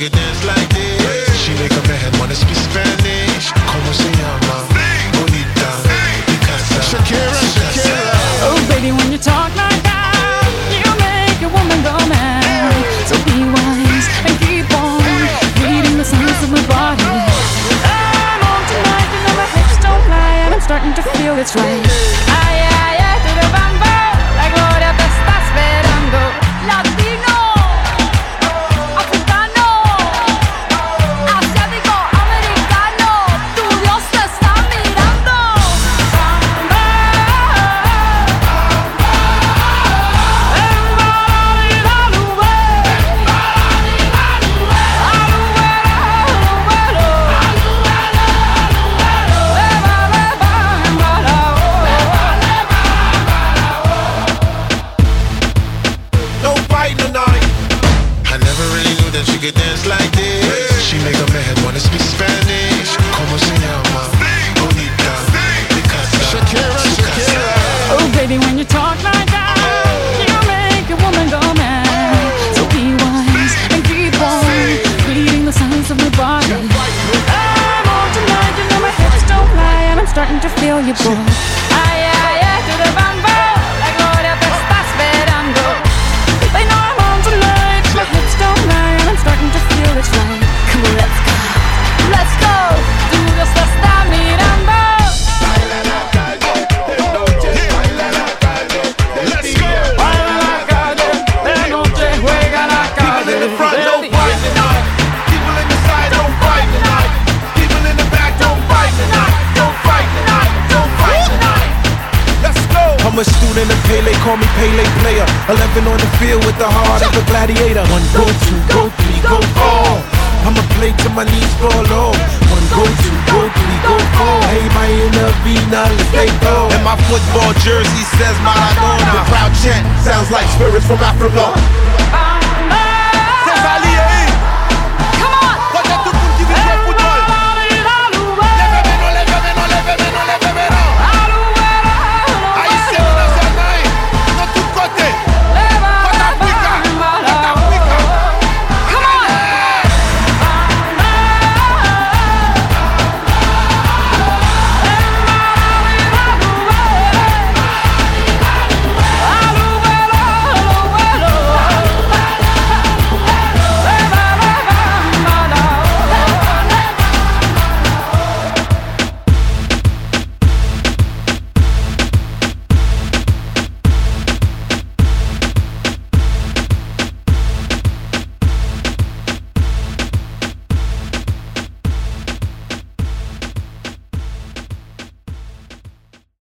could dance like this. She make a man wanna speak Spanish. Como se llama? Bonita, Picasa, Shakira. Oh baby, when you talk like that, you make a woman go mad. So be wise and keep on reading the signs of my body. I'm on tonight, you know my hips don't lie, and I'm starting to feel it's right. Ay, ay, ay, to the bambo, la gloria te está esperando. Latino, africano, asiático, americano, tu Dios te está mirando. No fighting tonight. I never really knew that she could dance like this. She make a man wanna speak Spanish. Como se llama? Bonita, Picasa, Shakira. Oh baby, when you talk like that, you make a woman go mad. So be wise and keep on reading the signs of my body. I'm on tonight, you know my hips don't lie, and I'm starting to feel you, boy. Ay, ay, ay, to the bambo, la gloria te está esperando. They know I'm on tonight, my hips don't lie, and I'm starting to feel it's right. Come on, let's go, let's go. Tu Dios te está mirando. I'm a student of Pele, call me Pele player. 11 on the field with the heart of a gladiator. One go two, go three, go four. I'ma play till my knees fall off. One go two, go three, go four. Hey, my Vina, let's take go. And my football jersey says Maradona. The crowd chant sounds like spirits from Africa.